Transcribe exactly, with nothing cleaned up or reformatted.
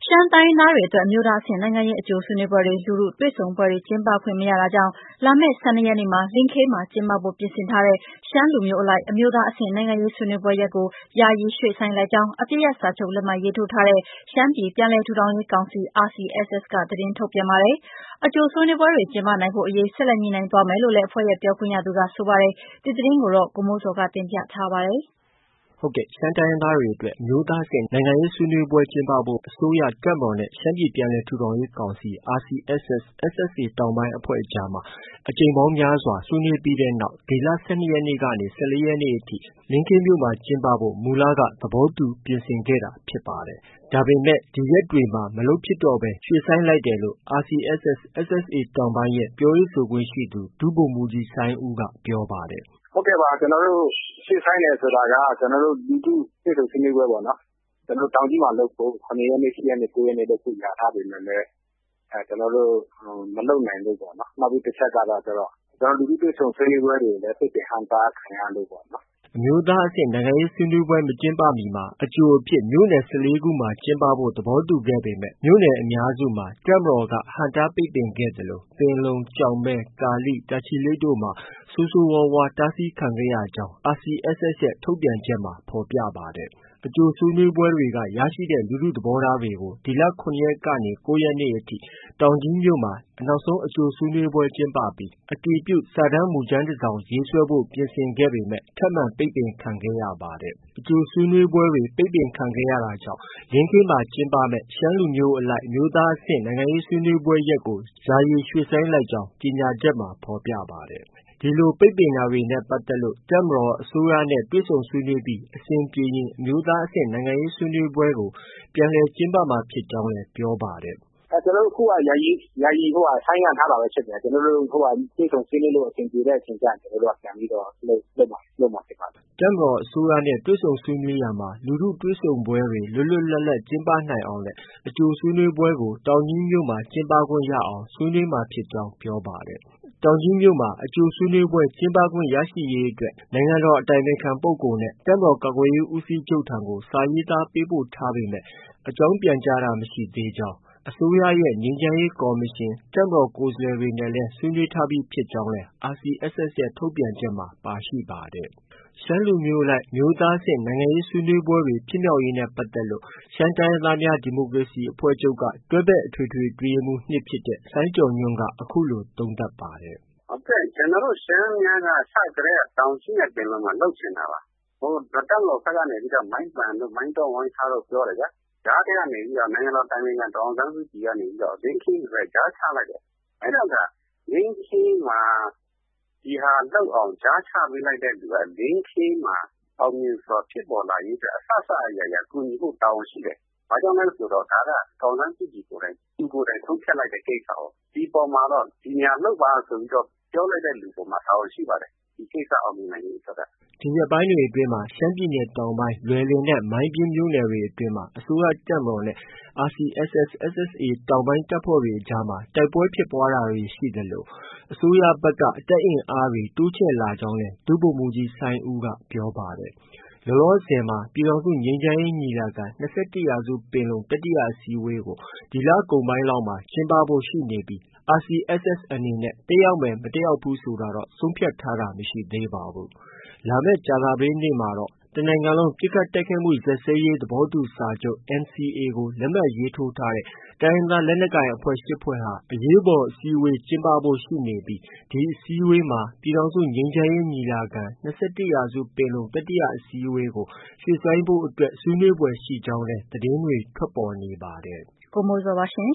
ရှမ်းတိုင်းရင်းသားတွေအတွက်အမျိုးသားအဆင့်နိုင်ငံရေးအကျိုးဆွေးနွေးပွဲတွေလူထုတွေ့ဆုံပွဲတွေကျင်းပခွင့်မရတာကြောင့်လာမယ့်၁၂ရက်နေ့မှာလင်းခေးမှာကျင်းပဖို့ပြင်ဆင်ထားတဲ့ရှမ်းလူမျိုးအလိုက်အမျိုးသားအဆင့်နိုင်ငံရေးဆွေးနွေးပွဲရက်ကိုယာယီရွှေ့ဆိုင်းလိုက်ကြောင်းအပစ်ရပ်စာချုပ်လက်မှတ်ရေးထိုးထားတဲ့ရှမ်းပြည်ပြန်လည်ထူထောင်ရေးကောင်စီ R C S S ကသတင်းထုတ်ပြန်ပါတယ်။အကြိုဆွေးနွေးပွဲတွေကျင်းပနိုင်ဖို့အရေးဆက်လက်ညှိနှိုင်းသွားမယ်လို့လည်းအဖွဲ့ရဲ့ပြောခွင့်ရသူကဆိုပါတယ်။ဒီသတင်းကိုတော့ကိုမိုးဇော်ကတင်ပြထားပါတယ်။ဟုတ်ကဲ့ရှမ်းတိုင်းရင်းသားတွေအတွက်အမျိုးသားအဆင့်နိုင်ငံရေးဆွေးနွေးပွဲကျင်းပဖို့အစိုးရ၊တပ်မတော်နဲ့ရှမ်းပြည်ပြန်လည်ထူထောင်ရေးကောင်စီ R C S S ၊ S S A တောင်ပိုင်းအဖွဲ့အကြားမှာအကြိမ်ပေါင်းများစွာဆွေးနွေးပြီးတဲ့နောက်ဒီလ၁၂ရက်နေ့ကနေ၁၄ရက်နေ့အထိလင်းခေးမြို့မှာကျင်းပဖို့မူလကသဘောတူပြင်ဆင်ခဲ့တာဖြစ်ပါတယ်။ဒါပေမဲ့ဒီရက်တွေမှာမလုပ်ဖြစ်တော့ဘဲရွှေ့ဆိုင်းလိုက်တယ်လို့ R C S S ၊ S S A တောင်ပိုင်းရဲ့ပြောရေးဆိုခွင့်ရှိသူဒုဗိုလ်မှူးကြီးစိုင်းဦးကပြောပါတယ်။ “ဟုတ်ကဲ့ပါကျနော်တို့ရွှေ့ဆိုင်းတယ်ဆိုတာကကျနော်တို့လူထုတွေ့ဆုံဆွေးနွေးပွဲပေါ့နော်။ကျနော်တို့တောင်ကြီးမှာလုပ်ဖို့၇ရက်နေ့၊၈ရက်နေ့၊၉ရက်နေ့လုပ်ဖို့လျာထားပေမဲ့လည်းအဲကျနော်တို့မလုပ်နိုင်လို့ပေါ့နော်။နောက်ပြီးတစ်ချက်ကတော့ကျတော့ကျနော်တို့လူထုတွေ့ဆုံဆွေးနွေးပွဲတွေလည်းပိတ်ပင်ဟန့်တားခံရလို့ပေါ့နော်။ ” အမျိုးသားအဆင့်နိုင်ငံရေးဆွေးနွေးပွဲမကျင်းပမီမှာအကြိုအဖြစ်မြို့နယ်၁၄ခုမှာကျင်းပဖို့သဘောတူခဲ့ပေမဲ့မြို့နယ်အများစုမှာတပ်မတော်ကဟန့်တားပိတ်ပင်ခဲ့သလိုပင်လုံ၊ကျောက်မဲ၊ကာလိ၊တာချီလိတ်တို့မှာဆိုးဆိုးဝါးဝါးတားဆီးခံခဲ့ရကြောင်း R C S S ရဲ့ ထုတ်ပြန်ချက်မှာဖော်ပြပါတယ်။ အကြိုဆွေးနွေးပွဲတွေကရရှိတဲ့လူထုသဘောထားတွေကိုဒီလ၇ရက်ကနေ၉ရက်နေ့အထိတောင်ကြီးမြို့မှာနောက်ဆုံးအကြိုဆွေးနွေးပွဲကျင်းပပြီးအတည်ပြုစာတမ်းမူကြမ်းတစ်စောင်ရေးဆွဲဖို့ပြင်ဆင်ခဲ့ပေမဲ့ထပ်မံပိတ်ပင်ခံခဲ့ရပါတယ်။ အကြိုဆွေးနွေးပွဲတွေပိတ်ပင်ခံခဲ့ရတာကြောင့်လင်းခေးမှာကျင်းပမယ့်ရှမ်းလူမျိုးအလိုက်အမျိုးသားအဆင့်နိုင်ငံရေးဆွေးနွေးပွဲရက်ကိုယာယီရွှေ့ဆိုင်းလိုက်ကြောင်းကြေညာချက်မှာဖော်ပြပါတယ်။ ဒီလိုပိတ်ပင်တာတွေနဲ့ပတ်သက်လို့တပ်မတော်၊အစိုးရနဲ့တွေ့ဆုံဆွေးနွေးပြီးအဆင်ပြေရင်အမျိုးသားအဆင့်နိုင်ငံရေးဆွေးနွေးပွဲကိုပြန်လည်ကျင်းပမှာဖြစ်ကြောင်းလည်းပြောပါတယ်။ “ကျနော်တို့အခုကယာယီယာယီဆိုင်းငံ့ထားတာပဲဖြစ်တယ်။ကျနော်တို့တွေ့ဆုံဆွေးနွေးလို့အဆင်ပြေတဲ့အချိန်ကျရင်ကျနော်တို့ကပြန်ပြီးတော့လုပ်လုပ်မှာလုပ်မှာဖြစ်ပါတယ်။ ” တပ်မတော်၊အစိုးရနဲ့တွေ့ဆုံဆွေးနွေးရာမှာလူထုတွေ့ဆုံပွဲတွေလွတ်လွတ်လပ်လပ်ကျင်းပနိုင်အောင်လည်းအကြိုဆွေးနွေးပွဲကိုတောင်ကြီးမြို့မှာကျင်းပခွင့်ရအောင်ဆွေးနွေးမှာဖြစ်ကြောင်းပြောပါတယ်။ တောင်ကြီးမြို့မှာအကြိုဆွေးနွေးပွဲကျင်းပခွင့်ရရှိရေးအတွက်နိုင်ငံတော်အတိုင်ပင်ခံပုဂ္ဂိုလ်နဲ့တပ်မတော်ကာကွယ်ရေးဦးစီးချုပ်ထံကိုစာရေးသားပေးပို့ထားပေမဲ့အကြောင်းပြန်ကြားတာမရှိသေးကြောင်း၊ အစိုးရရဲ့ငြိမ်းချမ်းရေးကော်မရှင်၊တပ်မတော်ကိုယ်စားလှယ်တွေနဲ့လည်းဆွေးနွေးထားပြီးဖြစ်ကြောင်းလည်း R C S S ရဲ့ ထုတ်ပြန်ချက်မှာပါရှိပါတယ်။ ရှမ်းလူမျိုးအလိုက်အမျိုးသားအဆင့်နိုင်ငံရေးဆွေးနွေးပွဲတွေဖြစ်မြောက်ရေးနဲ့ပတ်သက်လို့ရှမ်းတိုင်းရင်းသားများဒီမိုကရေစီအဖွဲ့ချုပ်က တွဲဘက်အထွေထွေအတွင်းရေးမှူး၂ဖြစ်တဲ့စိုင်းကျော်ညွှန့်ကအခုလိုသုံးသပ်ပါတယ်။ “ဟုတ်ကဲ့ကျနော်တို့ရှမ်းများကစကတည်းကတောင်ကြီးနဲ့ပင်လုံမှာလုပ်ချင်တာပါ။ဟိုတပ်မတော်ဘက်ကနေပြီးတော့မိုင်းပန်တို့၊မိုင်းတော့၊မိုင်းထားတို့ပြောတယ်ဗျာ။ကြားထဲကနေပြီးတော့နိုင်ငံတော်အတိုင်ပင်ခံဒေါ်အောင်ဆန်းစုကြည်ကနေပြီးတော့လင်းခေးဆိုတဲ့ကြားချလိုက်တယ်။အဲတော့ကလင်းခေးမှာဒီဟာလုပ်အောင်ကြားချပေးလိုက်တဲ့လူကလင်းခေးမှာအောင်မြင်စွာဖြစ်ပေါ်လာရေးအတွက်အစစအရာရာကူညီဖို့တာဝန်ရှိတယ်။ဘာကြောင့်လဲဆိုတော့ဒါကဒေါ်အောင်ဆန်းစုကြည်ကိုယ်တိုင်သူကိုယ်တိုင်ဆုံးဖြတ်လိုက်တဲ့ကိစ္စကိုဒီပေါ်မှာတော့ဒီနေရာလုပ်ပါဆိုပြီးတော့ပြောလိုက်တဲ့လူပေါ်မှာတာဝန်ရှိပါတယ်။ဒီကိစ္စအောင်မြင်နိုင်ရေးအတွက်က။ ” ဒီရက်ပိုင်းတွေအတွင်းမှာရှမ်းပြည်နယ်တောင်ပိုင်းလွယ်လင်နဲ့မိုင်းပျဉ်းမြို့နယ်တွေအတွင်းမှာအစိုးရတပ်မတော်နဲ့ R C S S ၊ S S A တောင်ပိုင်းတပ်ဖွဲ့တွေအကြားမှာတိုက်ပွဲဖြစ်ပွားတာတွေရှိသလိုအစိုးရဘက်ကတပ်အင်အားတွေတိုးချဲ့လာကြောင်းလည်း ဒုဗိုလ်မှူးကြီးစိုင်းဦးကပြောပါတယ်။ လောလောဆယ်မှာပြည်ထောင်စုငြိမ်းချမ်းရေးညီလာခံ-၂၁ရာစုပင်လုံတတိယအစည်းအဝေးကိုဒီလကုန်ပိုင်းလောက်မှာကျင်းပဖို့ရှိနေပြီးR C S S အနေနဲ့တက်ရောက်မယ်၊မတက်ရောက်ဘူးဆိုတာတော့ဆုံးဖြတ်ထားတာမရှိသေးပါဘူး။ လာမယ့်ကြာသပတေးနေ့မှာတော့တစ်နိုင်ငံလုံးပစ်ခတ်တိုက်ခိုက်မှုရပ်စဲရေးသဘောတူစာချုပ် N C A ကိုလက်မှတ်ရေးထိုးထားတဲ့တိုင်းရင်းသားလက်နက်ကိုင်အဖွဲ့၈ဖွဲ့ဟာအရေးပေါ်အစည်းအဝေးကျင်းပဖို့ရှိနေပြီးဒီအစည်းအဝေးမှာပြည်ထောင်စုငြိမ်းချမ်းရေးညီလာခံ-၂၁ရာစုပင်လုံတတိယအစည်းအဝေးကိုရွှေ့ဆိုင်းဖို့အတွက်ဆွေးနွေးဖွယ်ရှိကြောင်းလည်းသတင်းတွေထွက်ပေါ်နေပါတယ်။ကိုမိုးဇော်ပါရှင်